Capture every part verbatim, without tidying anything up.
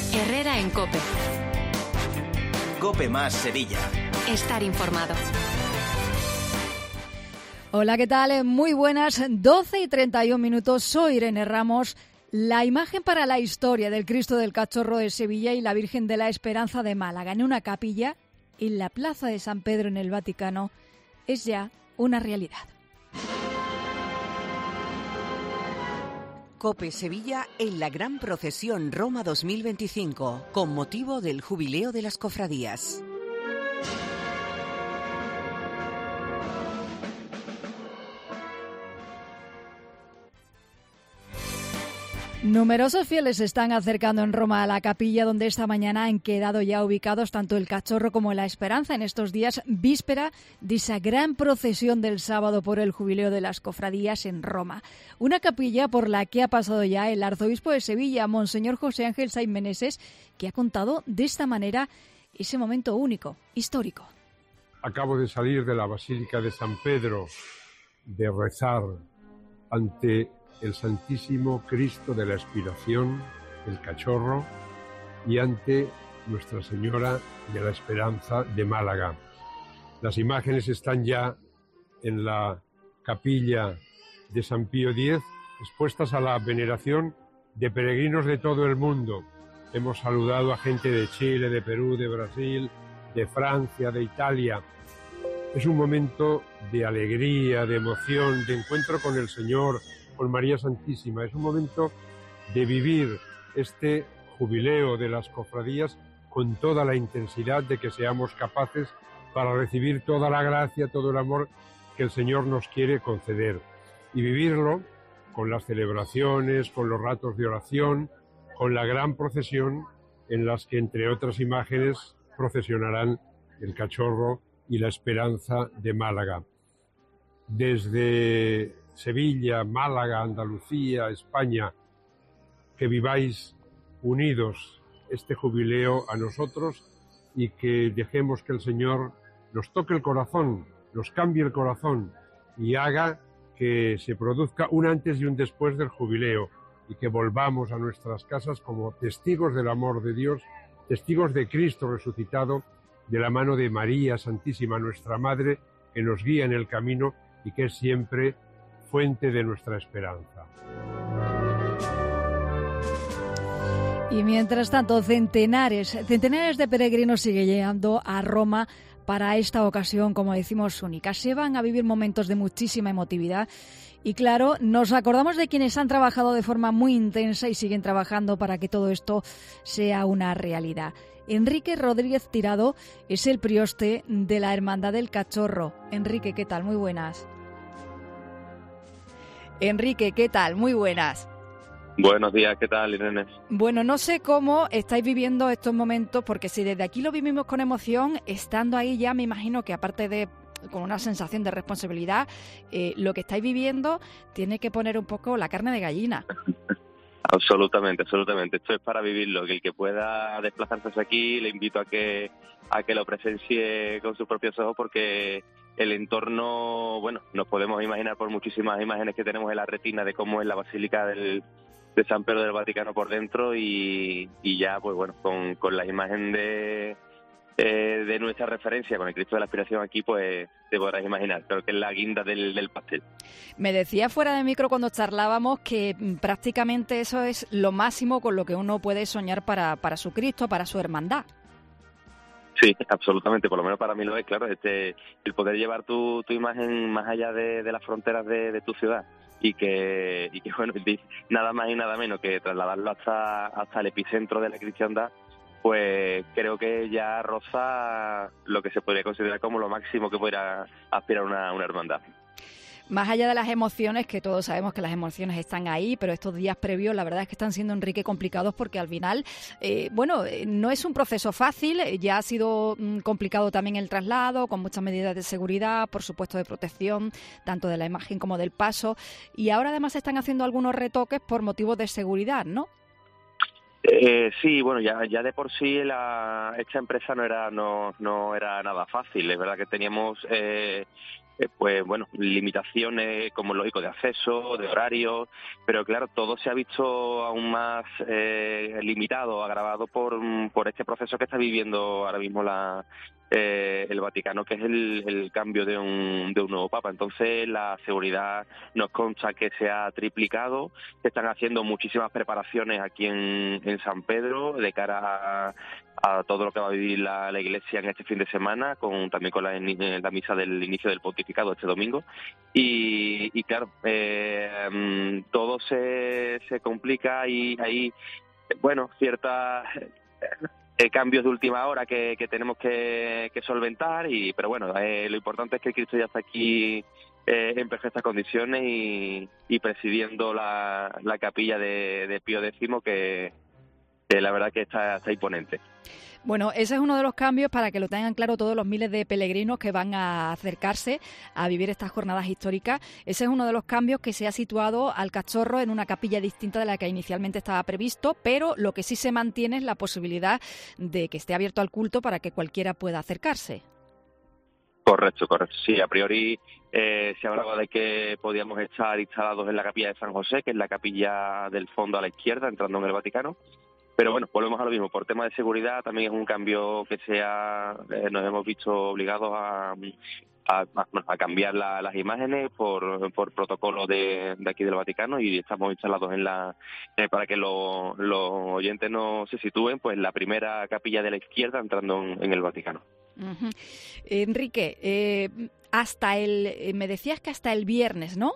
Herrera en COPE. COPE más Sevilla. Estar informado. Hola, ¿qué tal? Muy buenas, doce y treinta y un minutos. Soy Irene Ramos. La imagen para la historia del Cristo del Cachorro de Sevilla y la Virgen de la Esperanza de Málaga en una capilla en la Plaza de San Pedro en el Vaticano es ya una realidad. COPE Sevilla en la Gran Procesión Roma dos mil veinticinco, con motivo del Jubileo de las Cofradías. Numerosos fieles se están acercando en Roma a la capilla donde esta mañana han quedado ya ubicados tanto el Cachorro como la Esperanza en estos días víspera de esa gran procesión del sábado por el Jubileo de las Cofradías en Roma. Una capilla por la que ha pasado ya el arzobispo de Sevilla, Monseñor José Ángel Saiz Meneses, que ha contado de esta manera ese momento único, histórico. Acabo de salir de la Basílica de San Pedro de rezar ante el Santísimo Cristo de la Expiración, el Cachorro, y ante Nuestra Señora de la Esperanza de Málaga. Las imágenes están ya en la capilla de San Pío X, expuestas a la veneración de peregrinos de todo el mundo. Hemos saludado a gente de Chile, de Perú, de Brasil, de Francia, de Italia. Es un momento de alegría, de emoción, de encuentro con el Señor, con María Santísima. Es un momento de vivir este jubileo de las cofradías con toda la intensidad de que seamos capaces para recibir toda la gracia, todo el amor que el Señor nos quiere conceder. Y vivirlo con las celebraciones, con los ratos de oración, con la gran procesión en las que, entre otras imágenes, procesionarán el Cachorro y la Esperanza de Málaga. Desde Sevilla, Málaga, Andalucía, España, que viváis unidos este jubileo a nosotros y que dejemos que el Señor nos toque el corazón, nos cambie el corazón y haga que se produzca un antes y un después del jubileo y que volvamos a nuestras casas como testigos del amor de Dios, testigos de Cristo resucitado, de la mano de María Santísima, nuestra Madre, que nos guía en el camino y que es siempre fuente de nuestra esperanza. Y mientras tanto, centenares, centenares de peregrinos siguen llegando a Roma para esta ocasión, como decimos, única. Se van a vivir momentos de muchísima emotividad y, claro, nos acordamos de quienes han trabajado de forma muy intensa y siguen trabajando para que todo esto sea una realidad. Enrique Rodríguez Tirado es el prioste de la Hermandad del Cachorro. Enrique, ¿qué tal? Muy buenas. Enrique, ¿qué tal? Muy buenas. Buenos días, ¿qué tal, Irene? Bueno, no sé cómo estáis viviendo estos momentos, porque si desde aquí lo vivimos con emoción, estando ahí ya me imagino que aparte de con una sensación de responsabilidad, eh, lo que estáis viviendo tiene que poner un poco la carne de gallina. Absolutamente, absolutamente. Esto es para vivirlo. Que el que pueda desplazarse hacia aquí, le invito a que a que lo presencie con sus propios ojos, porque el entorno, bueno, nos podemos imaginar por muchísimas imágenes que tenemos en la retina de cómo es la Basílica del, de San Pedro del Vaticano por dentro y, y ya, pues bueno, con, con la imagen de, eh, de nuestra referencia, con el Cristo de la Aspiración aquí, pues te podrás imaginar. Creo que es la guinda del, del pastel. Me decía fuera de micro cuando charlábamos que prácticamente eso es lo máximo con lo que uno puede soñar para, para su Cristo, para su hermandad. Sí, absolutamente, por lo menos para mí lo es, claro, este, el poder llevar tu, tu imagen más allá de, de las fronteras de, de tu ciudad y que, y que bueno, nada más y nada menos que trasladarlo hasta, hasta el epicentro de la cristiandad, pues creo que ya roza lo que se podría considerar como lo máximo que podría aspirar una, una hermandad. Más allá de las emociones, que todos sabemos que las emociones están ahí, pero estos días previos la verdad es que están siendo, Enrique, complicados porque al final, eh, bueno, no es un proceso fácil, ya ha sido mm, complicado también el traslado, con muchas medidas de seguridad, por supuesto de protección, tanto de la imagen como del paso, y ahora además se están haciendo algunos retoques por motivos de seguridad, ¿no? Eh, sí, bueno, ya ya de por sí la, esta empresa no era no no era nada fácil. Es verdad que teníamos eh, eh, pues bueno, limitaciones como lógico de acceso, de horario, pero claro, todo se ha visto aún más eh, limitado, agravado por por este proceso que está viviendo ahora mismo la eh, el Vaticano, que es el, el cambio de un de un nuevo papa. Entonces la seguridad nos consta que se ha triplicado. Se están haciendo muchísimas preparaciones aquí en, en San Pedro de cara a, a todo lo que va a vivir la, la Iglesia en este fin de semana, con también con la, la misa del inicio del pontificado este domingo. Y, y claro, eh, todo se, se complica y hay, bueno, ciertas eh, cambios de última hora que, que tenemos que, que solventar, y pero bueno, eh, lo importante es que Cristo ya está aquí eh, en perfectas condiciones y, y presidiendo la, la capilla de, de Pío X, que, que la verdad que está, está imponente. Bueno, ese es uno de los cambios para que lo tengan claro todos los miles de peregrinos que van a acercarse a vivir estas jornadas históricas. Ese es uno de los cambios que se ha situado al Cachorro en una capilla distinta de la que inicialmente estaba previsto, pero lo que sí se mantiene es la posibilidad de que esté abierto al culto para que cualquiera pueda acercarse. Correcto, correcto. Sí, a priori eh, se hablaba de que podíamos estar instalados en la capilla de San José, que es la capilla del fondo a la izquierda, entrando en el Vaticano. Pero bueno, volvemos a lo mismo. Por tema de seguridad también es un cambio que se ha, eh, nos hemos visto obligados a, a, a cambiar la, las imágenes por, por protocolo de, de aquí del Vaticano, y estamos instalados en la, eh, para que lo, los oyentes no se sitúen, pues la primera capilla de la izquierda entrando en, en el Vaticano. Uh-huh. Enrique, eh, hasta el, eh, me decías que hasta el viernes, ¿no?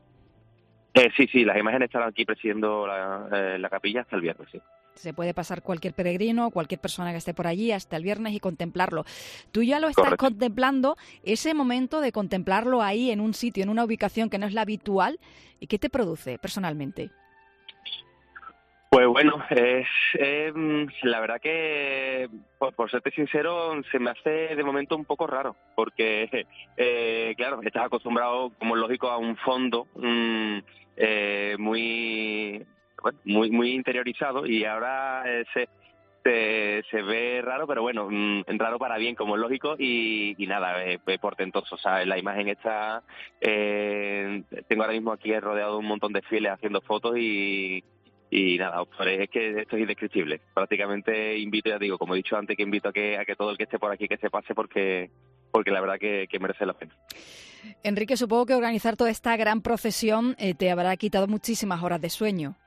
Eh, sí, sí, las imágenes estarán aquí presidiendo la, eh, la capilla hasta el viernes, sí. Se puede pasar cualquier peregrino, cualquier persona que esté por allí hasta el viernes y contemplarlo. Tú ya lo estás Correcto. contemplando, ese momento de contemplarlo ahí en un sitio, en una ubicación que no es la habitual, ¿y qué te produce personalmente? Pues bueno, es, eh, la verdad que, por, por serte sincero, se me hace de momento un poco raro, porque, eh, claro, estás acostumbrado, como es lógico, a un fondo um, eh, muy, bueno, muy muy interiorizado, y ahora eh, se, se se ve raro, pero bueno, um, raro para bien, como es lógico, y, y nada, eh, portentoso. O sea, la imagen está, eh, tengo ahora mismo aquí rodeado de un montón de fieles haciendo fotos y Y nada, es que esto es indescriptible. Prácticamente invito, ya digo, como he dicho antes, que invito a que a que todo el que esté por aquí que se pase, porque porque la verdad que, que merece la pena. Enrique, supongo que organizar toda esta gran procesión eh, te habrá quitado muchísimas horas de sueño.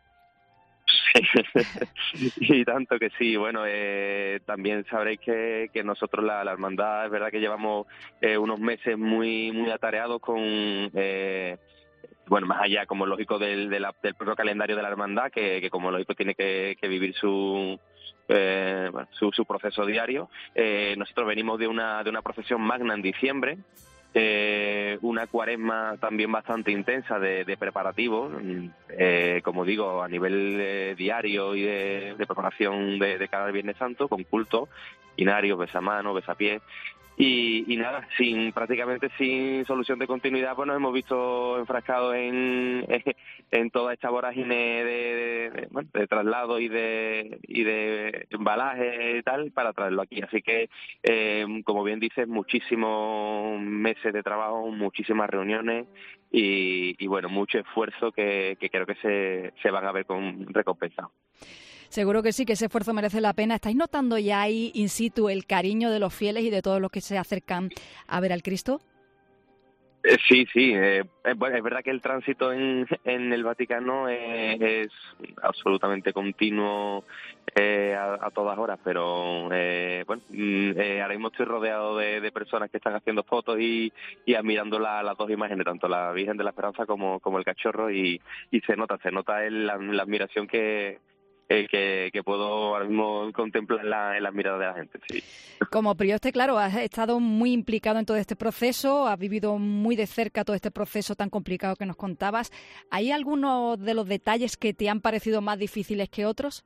Y tanto que sí. Bueno, eh, también sabréis que, que nosotros, la, la hermandad, es verdad que llevamos eh, unos meses muy muy atareados con... Eh, bueno, más allá, como lógico, del, de la, del propio calendario de la hermandad, que, que como lógico tiene que, que vivir su, eh, bueno, su su proceso diario. Eh, nosotros venimos de una de una procesión magna en diciembre, eh, una cuaresma también bastante intensa de, de preparativos, eh, como digo, a nivel eh, diario y de, de preparación de, de cada Viernes Santo, con culto, inarios, besamanos, besapiés. Y, y nada, sin prácticamente sin solución de continuidad, pues nos hemos visto enfrascados en, en toda esta vorágine de, de, de, bueno, de traslado y de y de embalaje y tal para traerlo aquí. Así que, eh, como bien dices, muchísimos meses de trabajo, muchísimas reuniones y, y bueno, mucho esfuerzo que, que creo que se, se van a ver con recompensados. Seguro que sí, que ese esfuerzo merece la pena. ¿Estáis notando ya ahí in situ el cariño de los fieles y de todos los que se acercan a ver al Cristo? Eh, sí, sí. Eh, bueno, es verdad que el tránsito en, en el Vaticano eh, es absolutamente continuo eh, a, a todas horas, pero eh, bueno, eh, ahora mismo estoy rodeado de, de personas que están haciendo fotos y, y admirando la, las dos imágenes, tanto la Virgen de la Esperanza como, como el Cachorro, y, y se nota, se nota el, la, la admiración que Eh, que, que puedo ahora mismo contemplar en la, en las miradas de la gente, sí. Como prioste, claro, has estado muy implicado en todo este proceso, has vivido muy de cerca todo este proceso tan complicado que nos contabas. ¿Hay algunos de los detalles que te han parecido más difíciles que otros?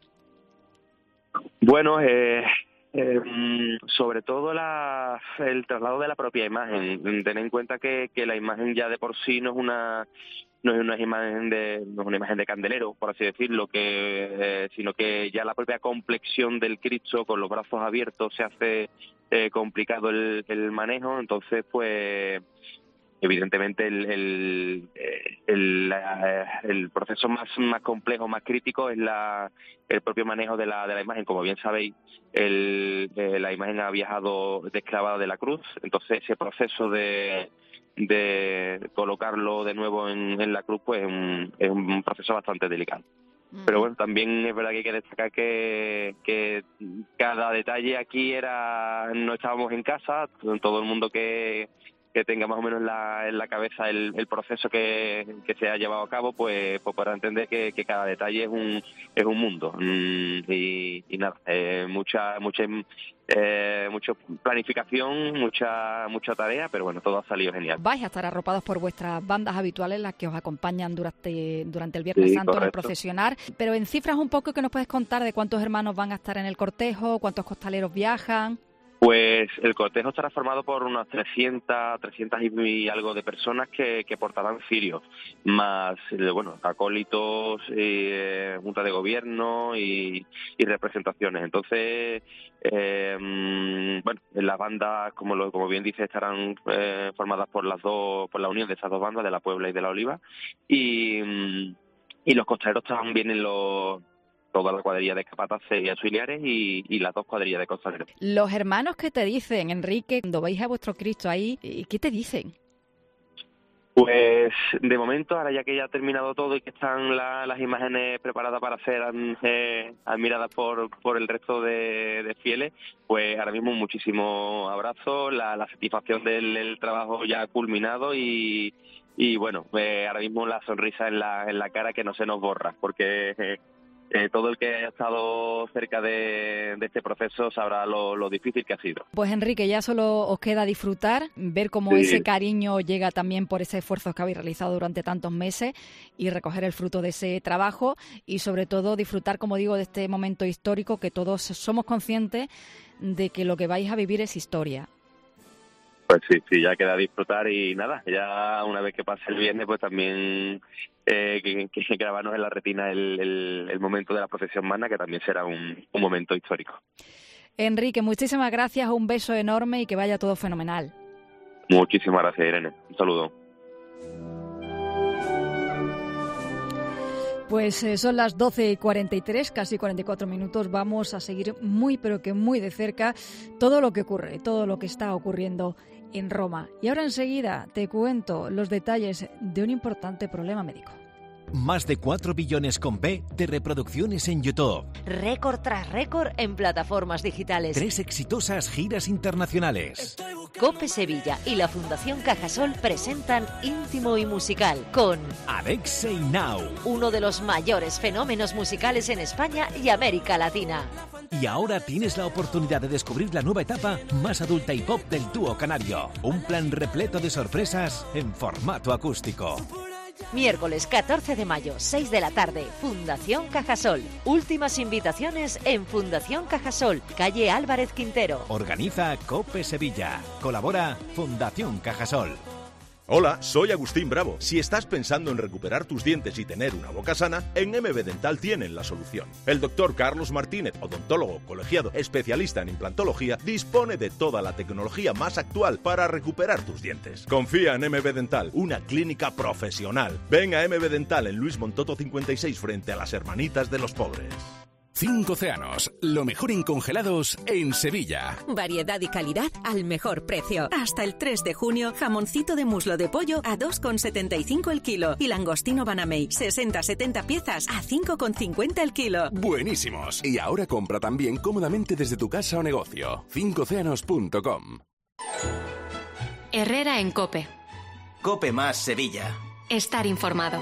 Bueno, eh, eh, sobre todo la, el traslado de la propia imagen. Ten en cuenta que, que la imagen ya de por sí no es una no es una imagen de no es una imagen de candelero, por así decirlo, que eh, sino que ya la propia complexión del Cristo con los brazos abiertos se hace eh, complicado el, el manejo. Entonces, pues evidentemente el el, el, la, el proceso más más complejo, más crítico es la el propio manejo de la de la imagen. Como bien sabéis, el, eh, la imagen ha viajado desclavada de la cruz, entonces ese proceso de de colocarlo de nuevo en, en la cruz pues es un, es un proceso bastante delicado. Mm. Pero bueno, también es verdad que hay que destacar que, que cada detalle aquí era, no estábamos en casa, todo el mundo que que tenga más o menos la, en la cabeza el, el proceso que, que se ha llevado a cabo, pues, pues para entender que, que cada detalle es un es un mundo. Mm, y, y nada, eh, mucha mucha eh, mucha planificación, mucha mucha tarea, pero bueno, todo ha salido genial. Vais a estar arropados por vuestras bandas habituales, las que os acompañan durante durante el Viernes sí, Santo en el correcto. procesionar, pero en cifras un poco, que nos puedes contar de cuántos hermanos van a estar en el cortejo, cuántos costaleros viajan. Pues el cortejo estará formado por unas trescientas, trescientas y algo de personas que, que portarán cirios, más, bueno, acólitos, eh, junta de gobierno y, y representaciones. Entonces, eh, bueno, las bandas, como lo, como bien dice, estarán eh, formadas por las dos, por la unión de esas dos bandas, de la Puebla y de la Oliva, y, y los costaleros también vienen los toda la cuadrilla de capataces y auxiliares y, y las dos cuadrillas de costaleros. Los hermanos, ¿qué te dicen, Enrique, cuando veis a vuestro Cristo ahí? ¿Qué te dicen? Pues de momento, ahora ya que ya ha terminado todo y que están la, las imágenes preparadas para ser eh, admiradas por, por el resto de, de fieles, pues ahora mismo muchísimo abrazo, la, la satisfacción del, del trabajo ya culminado y, y bueno, eh, ahora mismo la sonrisa en la, en la cara que no se nos borra, porque eh, Eh, todo el que haya estado cerca de, de este proceso sabrá lo, lo difícil que ha sido. Pues Enrique, ya solo os queda disfrutar, ver cómo sí. ese cariño llega también por ese esfuerzo que habéis realizado durante tantos meses y recoger el fruto de ese trabajo y sobre todo disfrutar, como digo, de este momento histórico, que todos somos conscientes de que lo que vais a vivir es historia. Pues sí, sí, ya queda disfrutar y nada, ya una vez que pase el viernes, pues también eh, que, que grabarnos en la retina el, el, el momento de la procesión magna, que también será un, un momento histórico. Enrique, muchísimas gracias, un beso enorme y que vaya todo fenomenal. Muchísimas gracias, Irene. Un saludo. Pues eh, son las doce y cuarenta y tres, casi cuarenta y cuatro minutos. Vamos a seguir muy, pero que muy de cerca todo lo que ocurre, todo lo que está ocurriendo en Roma. Y ahora enseguida te cuento los detalles de un importante problema médico. Más de cuatro billones con B de reproducciones en YouTube. Récord tras récord en plataformas digitales. Tres exitosas giras internacionales. COPE Sevilla y la Fundación Cajasol presentan Íntimo y Musical con Alexei Now, uno de los mayores fenómenos musicales en España y América Latina. Y ahora tienes la oportunidad de descubrir la nueva etapa más adulta y pop del dúo canario. Un plan repleto de sorpresas en formato acústico. Miércoles catorce de mayo, seis de la tarde, Fundación Cajasol. Últimas invitaciones en Fundación Cajasol, calle Álvarez Quintero. Organiza COPE Sevilla. Colabora Fundación Cajasol. Hola, soy Agustín Bravo. Si estás pensando en recuperar tus dientes y tener una boca sana, en M B Dental tienen la solución. El doctor Carlos Martínez, odontólogo colegiado, especialista en implantología, dispone de toda la tecnología más actual para recuperar tus dientes. Confía en M B Dental, una clínica profesional. Ven a M B Dental en Luis Montoto cincuenta y seis frente a las Hermanitas de los Pobres. Cinco Océanos, lo mejor en congelados en Sevilla. Variedad y calidad al mejor precio. Hasta el tres de junio, jamoncito de muslo de pollo a dos con setenta y cinco el kilo y langostino Banamey sesenta a setenta piezas a cinco con cincuenta el kilo. Buenísimos. Y ahora compra también cómodamente desde tu casa o negocio. cinco océanos punto com. Herrera en COPE. COPE más Sevilla. Estar informado.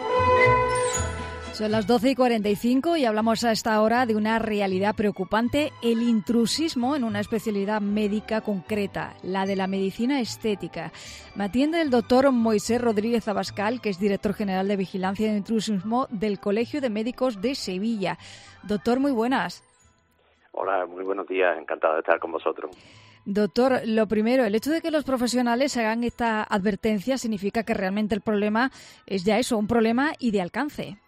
Son las doce y cuarenta y cinco y hablamos a esta hora de una realidad preocupante, el intrusismo en una especialidad médica concreta, la de la medicina estética. Me atiende el doctor Moisés Rodríguez Abascal, que es director general de Vigilancia de Intrusismo del Colegio de Médicos de Sevilla. Doctor, muy buenas. Hola, muy buenos días, encantado de estar con vosotros. Doctor, lo primero, el hecho de que los profesionales hagan esta advertencia significa que realmente el problema es ya eso, un problema y de alcance.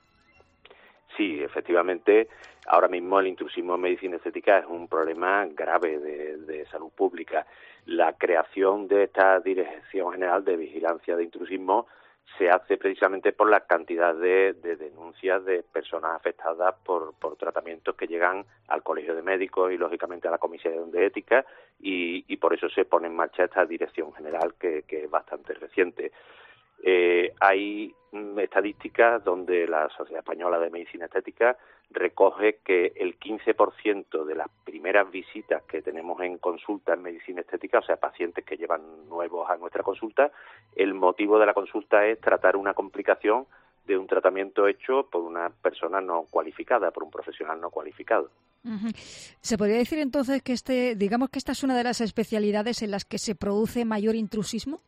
Sí, efectivamente, ahora mismo el intrusismo en medicina estética es un problema grave de, de salud pública. La creación de esta Dirección General de Vigilancia de Intrusismo se hace precisamente por la cantidad de, de denuncias de personas afectadas por, por tratamientos que llegan al Colegio de Médicos y, lógicamente, a la Comisión de Ética, y, y por eso se pone en marcha esta Dirección General, que, que es bastante reciente. Eh, hay estadísticas donde la Sociedad Española de Medicina Estética recoge que el quince por ciento de las primeras visitas que tenemos en consulta en medicina estética, o sea, pacientes que llevan nuevos a nuestra consulta, el motivo de la consulta es tratar una complicación de un tratamiento hecho por una persona no cualificada, por un profesional no cualificado. Uh-huh. ¿Se podría decir entonces que este, digamos que esta es una de las especialidades en las que se produce mayor intrusismo?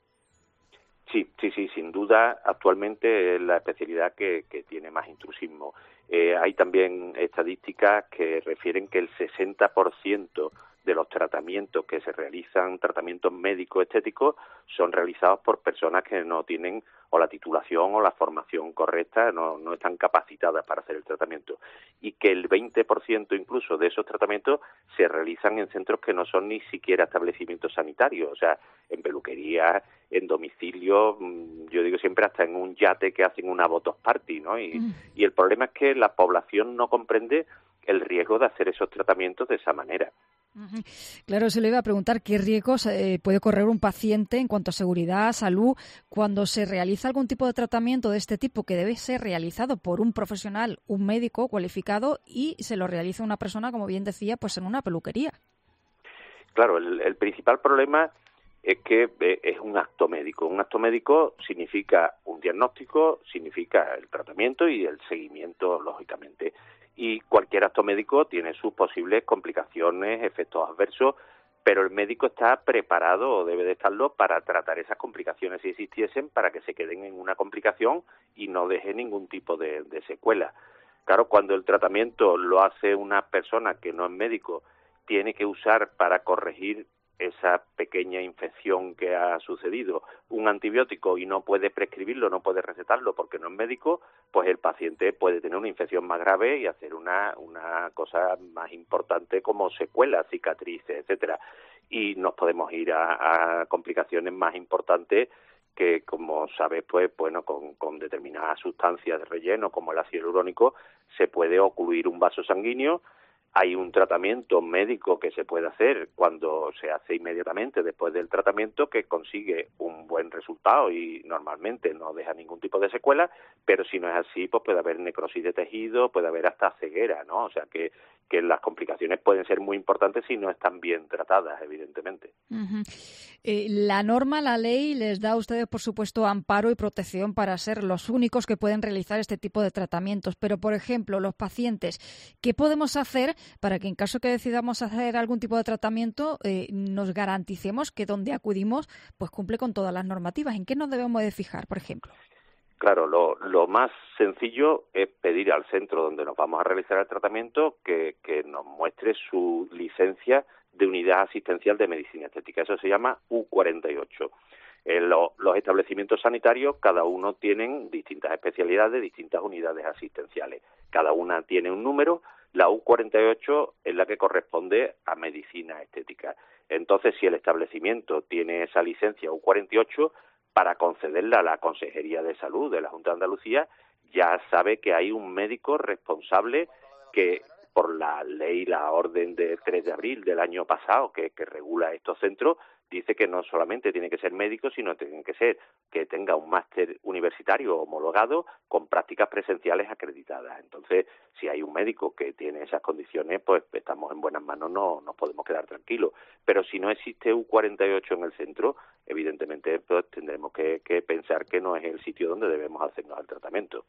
Sí, sí, sí, sin duda, actualmente es la especialidad que, que tiene más intrusismo. Eh, hay también estadísticas que refieren que el sesenta por ciento de los tratamientos que se realizan, tratamientos médicos estéticos, son realizados por personas que no tienen o la titulación o la formación correcta, no, no están capacitadas para hacer el tratamiento. Y que el veinte por ciento incluso de esos tratamientos se realizan en centros que no son ni siquiera establecimientos sanitarios, o sea, en peluquería, en domicilio, yo digo siempre hasta en un yate que hacen una botox party, ¿no? Y, mm. y el problema es que la población no comprende el riesgo de hacer esos tratamientos de esa manera. Uh-huh. Claro, se le iba a preguntar qué riesgos eh, puede correr un paciente en cuanto a seguridad, salud, cuando se realiza algún tipo de tratamiento de este tipo que debe ser realizado por un profesional, un médico cualificado, y se lo realiza una persona, como bien decía, pues en una peluquería. Claro, el, el principal problema es que eh, es un acto médico. Un acto médico significa un diagnóstico, significa el tratamiento y el seguimiento, lógicamente. Y cualquier acto médico tiene sus posibles complicaciones, efectos adversos, pero el médico está preparado, o debe de estarlo, para tratar esas complicaciones si existiesen, para que se queden en una complicación y no deje ningún tipo de, de secuela. Claro, cuando el tratamiento lo hace una persona que no es médico, tiene que usar para corregir esa pequeña infección que ha sucedido un antibiótico y no puede prescribirlo, no puede recetarlo porque no es médico, pues el paciente puede tener una infección más grave y hacer una, una cosa más importante como secuelas, cicatrices, etcétera. Y nos podemos ir a, a complicaciones más importantes que, como sabes, pues bueno, con, con determinadas sustancias de relleno como el ácido hialurónico se puede ocluir un vaso sanguíneo. Hay un tratamiento médico que se puede hacer cuando se hace inmediatamente después del tratamiento que consigue un buen resultado y normalmente no deja ningún tipo de secuela, pero si no es así, pues puede haber necrosis de tejido, puede haber hasta ceguera, ¿no? O sea que, que las complicaciones pueden ser muy importantes si no están bien tratadas, evidentemente. Uh-huh. Eh, la norma, la ley, les da a ustedes, por supuesto, amparo y protección para ser los únicos que pueden realizar este tipo de tratamientos. Pero, por ejemplo, los pacientes, ¿qué podemos hacer para que en caso que decidamos hacer algún tipo de tratamiento eh, nos garanticemos que donde acudimos pues cumple con todas las normativas? ¿En qué nos debemos de fijar, por ejemplo? Claro, lo, lo más sencillo es pedir al centro donde nos vamos a realizar el tratamiento que, que nos muestre su licencia de unidad asistencial de medicina estética. Eso se llama U cuarenta y ocho. En lo, los establecimientos sanitarios, cada uno tienen distintas especialidades, distintas unidades asistenciales. Cada una tiene un número. La U cuarenta y ocho es la que corresponde a medicina estética. Entonces, si el establecimiento tiene esa licencia U cuarenta y ocho, para concederla a la Consejería de Salud de la Junta de Andalucía, ya sabe que hay un médico responsable que, por la ley, la orden de tres de abril del año pasado, que, que regula estos centros, dice que no solamente tiene que ser médico, sino que tiene que ser que tenga un máster universitario homologado con prácticas presenciales acreditadas. Entonces, si hay un médico que tiene esas condiciones, pues estamos en buenas manos, no nos podemos quedar tranquilos. Pero si no existe U cuarenta y ocho en el centro, evidentemente pues tendremos que, que pensar que no es el sitio donde debemos hacernos el tratamiento.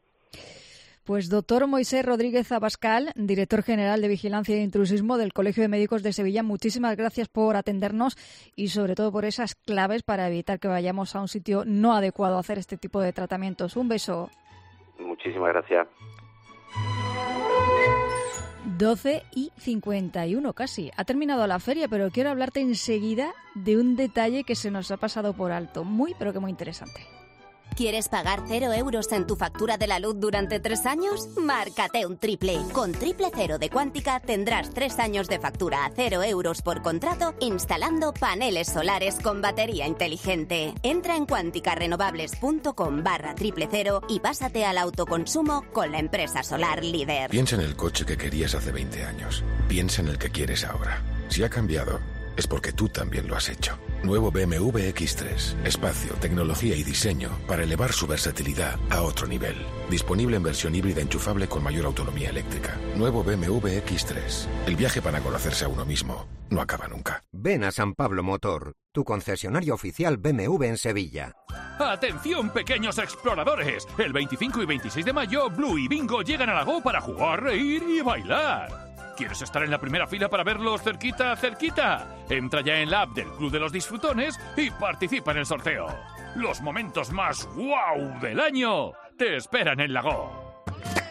Pues doctor Moisés Rodríguez Abascal, director general de Vigilancia e Intrusismo del Colegio de Médicos de Sevilla, muchísimas gracias por atendernos y sobre todo por esas claves para evitar que vayamos a un sitio no adecuado a hacer este tipo de tratamientos. Un beso. Muchísimas gracias. doce y cincuenta y uno casi. Ha terminado la feria, pero quiero hablarte enseguida de un detalle que se nos ha pasado por alto. Muy, pero que muy interesante. ¿Quieres pagar cero euros en tu factura de la luz durante tres años? Márcate un triple. Con Triple Cero de Quántica tendrás tres años de factura a cero euros por contrato instalando paneles solares con batería inteligente. Entra en cuánticarenovables.com barra triple cero y pásate al autoconsumo con la empresa solar líder. Piensa en el coche que querías hace veinte años. Piensa en el que quieres ahora. Si ha cambiado, es porque tú también lo has hecho. Nuevo B M W equis tres. Espacio, tecnología y diseño para elevar su versatilidad a otro nivel. Disponible en versión híbrida enchufable con mayor autonomía eléctrica. Nuevo B M W equis tres. El viaje para conocerse a uno mismo no acaba nunca. Ven a San Pablo Motor, tu concesionario oficial B M W en Sevilla. ¡Atención, pequeños exploradores! El veinticinco y veintiséis de mayo, Blue y Bingo llegan a Lago para jugar, reír y bailar. ¿Quieres estar en la primera fila para verlos cerquita, cerquita? Entra ya en la app del Club de los Disfrutones y participa en el sorteo. Los momentos más guau del año te esperan en Lago.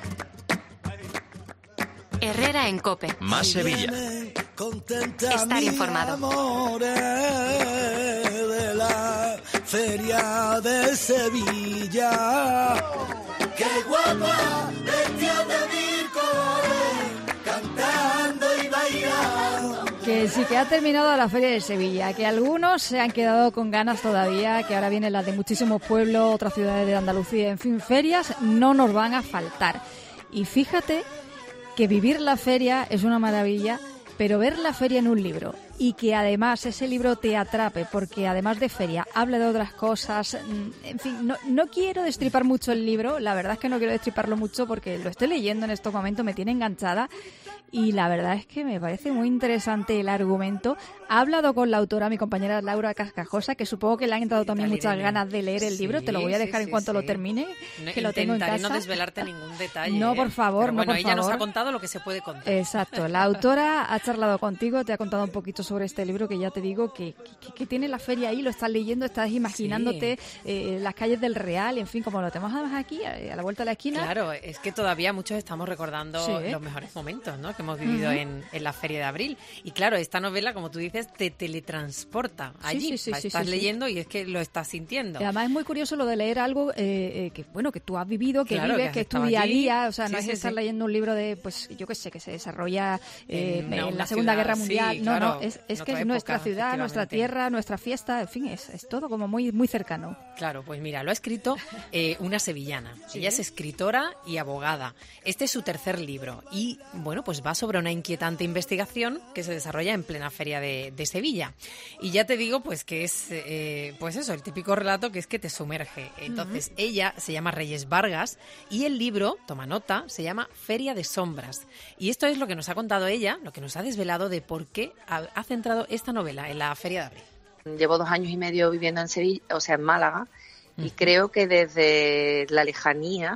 Herrera en COPE. Más Sevilla. Estar informado. De la Feria de Sevilla. ¡Qué guapa! Vestida de cantando y bailando. Que sí que ha terminado la Feria de Sevilla, que algunos se han quedado con ganas todavía, que ahora vienen las de muchísimos pueblos, otras ciudades de Andalucía, en fin, ferias no nos van a faltar. Y fíjate que vivir la feria es una maravilla, pero ver la feria en un libro y que además ese libro te atrape, porque además de feria habla de otras cosas, en fin, no, no quiero destripar mucho el libro, la verdad es que no quiero destriparlo mucho porque lo estoy leyendo en estos momentos, me tiene enganchada y la verdad es que me parece muy interesante el argumento. Ha hablado con la autora, mi compañera Laura Cascajosa, que supongo que le han entrado también muchas ganas de leer el sí, libro, te lo voy a dejar sí, en cuanto sí. lo termine, no, que lo tengo en casa. Intentaré no desvelarte ningún detalle. No, por favor, Pero no, bueno, por ella favor. nos ha contado lo que se puede contar. Exacto, la autora ha charlado contigo, te ha contado un poquito sobre este libro que ya te digo que, que, que tiene la feria ahí, lo estás leyendo, estás imaginándote sí. eh, las calles del Real, en fin, como lo tenemos además aquí, a la vuelta de la esquina. Claro, es que todavía muchos estamos recordando sí. los mejores momentos, ¿no?, que hemos vivido uh-huh. en, en la Feria de Abril. Y claro, esta novela, como tú dices, te teletransporta allí. Sí, sí, sí, estás sí, sí, leyendo sí. y es que lo estás sintiendo. Y además es muy curioso lo de leer algo eh, eh, que, bueno, que tú has vivido, que claro, vives, que, que es tu día a día. O sea, sí, no es sí, estar sí. leyendo un libro de, pues, yo qué sé, que se desarrolla eh, en, en la Segunda ciudad, Guerra Mundial. Sí, no, claro, no, es, es que es nuestra ciudad, nuestra tierra, nuestra fiesta, en fin, es, es todo como muy, muy cercano. Claro, pues mira, lo ha escrito eh, una sevillana. ¿Sí? Ella es escritora y abogada. Este es su tercer libro y, bueno, pues va sobre una inquietante investigación que se desarrolla en plena Feria de, de Sevilla. Y ya te digo, pues que es, eh, pues eso, el típico relato que es que te sumerge. Entonces, uh-huh. ella se llama Reyes Vargas y el libro, toma nota, se llama Feria de Sombras. Y esto es lo que nos ha contado ella, lo que nos ha desvelado de por qué ha, ha centrado esta novela en la Feria de Abril. Llevo dos años y medio viviendo en Sevilla, o sea, en Málaga, uh-huh. y creo que desde la lejanía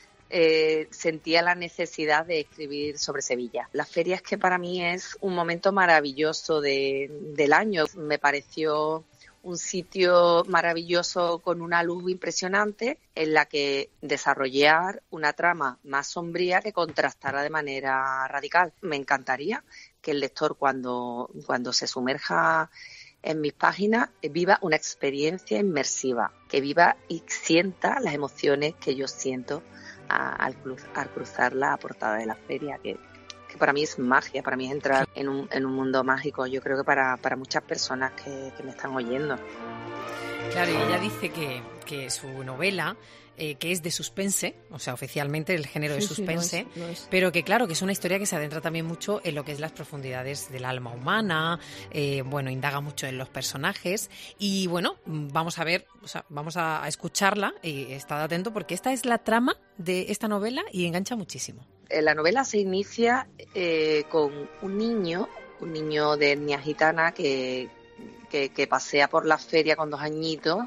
Eh, sentía la necesidad de escribir sobre Sevilla. La feria es que para mí es un momento maravilloso de, del año. Me pareció un sitio maravilloso con una luz impresionante en la que desarrollar una trama más sombría que contrastara de manera radical. Me encantaría que el lector cuando, cuando se sumerja en mis páginas viva una experiencia inmersiva, que viva y sienta las emociones que yo siento Al, cruz, al cruzar la portada de la feria, que, que para mí es magia, para mí es entrar en un, en un mundo mágico, yo creo que para, para muchas personas que, que me están oyendo. Claro, y ella dice que, que su novela, eh, que es de suspense, o sea, oficialmente el género sí, de suspense, sí, lo es, lo es. Pero que claro, que es una historia que se adentra también mucho en lo que es las profundidades del alma humana, eh, bueno, indaga mucho en los personajes y bueno, vamos a ver, o sea, vamos a escucharla y estad atento porque esta es la trama de esta novela y engancha muchísimo. La novela se inicia eh, con un niño, un niño de etnia gitana que, que, que pasea por la feria con dos añitos,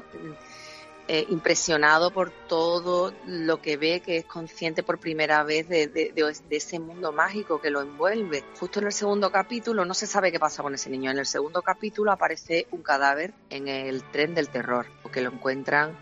Eh, impresionado por todo lo que ve, que es consciente por primera vez de, de, de, de ese mundo mágico que lo envuelve. Justo en el segundo capítulo, no se sabe qué pasa con ese niño, en el segundo capítulo aparece un cadáver en el tren del terror, porque lo encuentran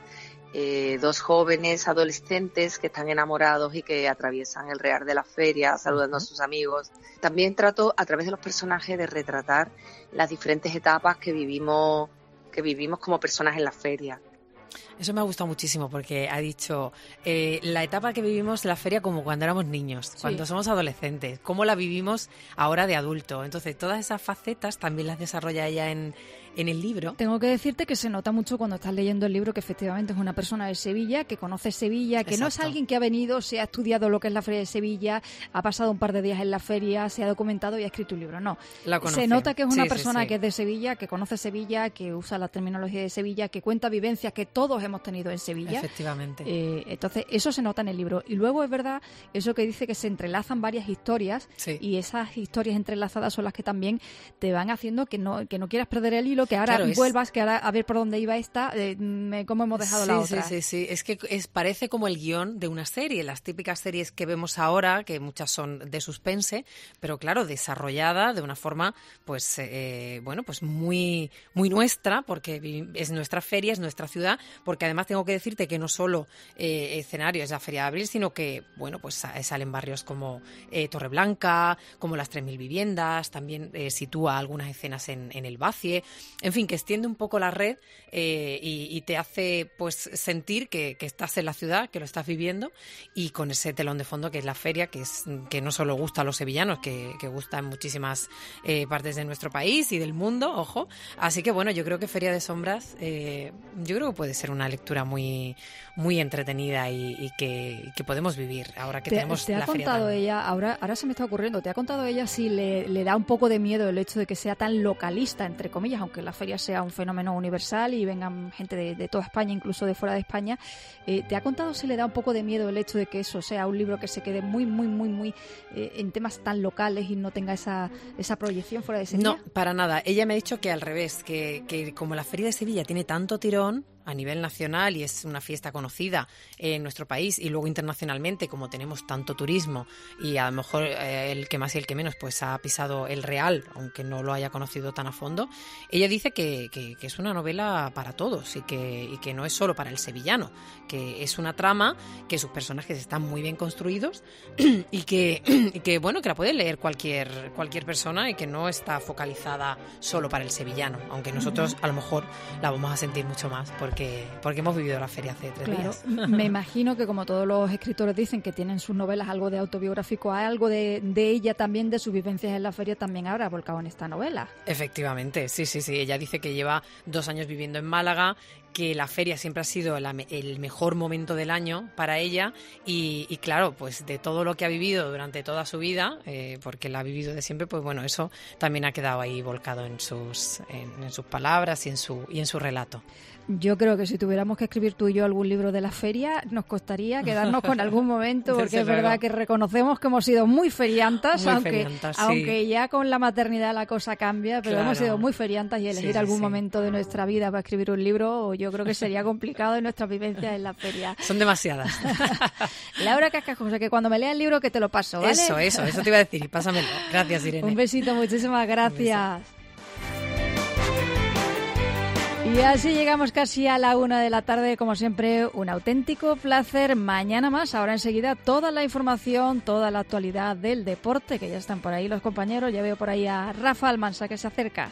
eh, dos jóvenes adolescentes que están enamorados y que atraviesan el Real de la Feria saludando uh-huh. a sus amigos. También trato a través de los personajes de retratar las diferentes etapas que vivimos, que vivimos como personas en la feria. Eso me ha gustado muchísimo porque ha dicho eh, la etapa que vivimos en la feria como cuando éramos niños, sí. cuando somos adolescentes, cómo la vivimos ahora de adulto. Entonces, todas esas facetas también las desarrolla ella en, en el libro. Tengo que decirte que se nota mucho cuando estás leyendo el libro que efectivamente es una persona de Sevilla, que conoce Sevilla, que Exacto. no es alguien que ha venido, se ha estudiado lo que es la Feria de Sevilla, ha pasado un par de días en la feria, se ha documentado y ha escrito un libro. No, la conoce. Se nota que es una sí, persona sí, sí. que es de Sevilla, que conoce Sevilla, que usa la terminología de Sevilla, que cuenta vivencias que todos hemos tenido en Sevilla. Efectivamente. Eh, entonces, eso se nota en el libro. Y luego es verdad eso que dice que se entrelazan varias historias sí. y esas historias entrelazadas son las que también te van haciendo que no que no quieras perder el hilo, que ahora claro, vuelvas, es... que ahora a ver por dónde iba esta, eh, me, cómo hemos dejado sí, la otra. Sí, sí, sí. Es que es, parece como el guión de una serie, las típicas series que vemos ahora, que muchas son de suspense, pero claro, desarrollada de una forma, pues, eh, bueno, pues muy, muy nuestra, porque es nuestra feria, es nuestra ciudad, porque además tengo que decirte que no solo eh, escenario es la Feria de Abril, sino que, bueno, pues salen barrios como eh, Torreblanca, como las tres mil viviendas, también eh, sitúa algunas escenas en, en el Bacie, en fin, que extiende un poco la red eh, y, y te hace pues sentir que, que estás en la ciudad, que lo estás viviendo, y con ese telón de fondo que es la feria, que es que no solo gusta a los sevillanos, que, que gusta en muchísimas eh, partes de nuestro país y del mundo, ojo. Así que bueno, yo creo que Feria de Sombras, eh, yo creo que puede ser una lectura muy muy entretenida y, y que, que podemos vivir ahora que te, tenemos te la ha feria contado tan... ella, ahora, ahora se me está ocurriendo, te ha contado ella si le, le da un poco de miedo el hecho de que sea tan localista, entre comillas, aunque la feria sea un fenómeno universal y vengan gente de, de toda España, incluso de fuera de España, eh, ¿te ha contado si le da un poco de miedo el hecho de que eso sea un libro que se quede muy, muy, muy, muy eh, en temas tan locales y no tenga esa, esa proyección fuera de Sevilla? No, para nada. Ella me ha dicho que al revés, que, que como la Feria de Sevilla tiene tanto tirón a nivel nacional y es una fiesta conocida en nuestro país y luego internacionalmente, como tenemos tanto turismo y a lo mejor eh, el que más y el que menos pues ha pisado el Real, aunque no lo haya conocido tan a fondo, ella dice que, que, que es una novela para todos y que, y que no es solo para el sevillano, que es una trama, que sus personajes están muy bien construidos y que, y que bueno, que la puede leer cualquier, cualquier persona y que no está focalizada solo para el sevillano, aunque nosotros a lo mejor la vamos a sentir mucho más porque porque hemos vivido la feria hace tres claro, días. Me imagino que como todos los escritores dicen que tienen sus novelas algo de autobiográfico, algo de, de ella también, de sus vivencias en la feria, también habrá volcado en esta novela. Efectivamente, sí, sí, sí. Ella dice que lleva dos años viviendo en Málaga, que la feria siempre ha sido la, el mejor momento del año para ella y, y claro, pues de todo lo que ha vivido durante toda su vida, eh, porque la ha vivido de siempre, pues bueno, eso también ha quedado ahí volcado en sus, en, en sus palabras y en su, y en su relato. Yo creo que si tuviéramos que escribir tú y yo algún libro de la feria, nos costaría quedarnos con algún momento, porque es verdad que reconocemos que hemos sido muy feriantas, muy aunque, feriantas, sí. aunque ya con la maternidad la cosa cambia, pero claro. hemos sido muy feriantas y elegir sí, algún sí. momento de nuestra vida para escribir un libro, yo creo que sería complicado en nuestras vivencias en la feria. Son demasiadas. Laura Cascajo, o sea que cuando me lea el libro que te lo paso, ¿vale? Eso, eso, eso te iba a decir, pásamelo. Gracias, Irene. Un besito, muchísimas gracias. Y así llegamos casi a la una de la tarde, como siempre, un auténtico placer. Mañana más, ahora enseguida toda la información, toda la actualidad del deporte, que ya están por ahí los compañeros. Ya veo por ahí a Rafa Almansa que se acerca.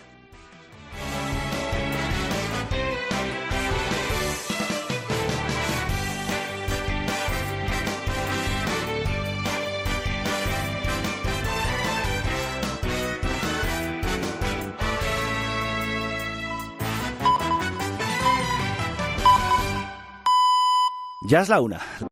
Ya es la una.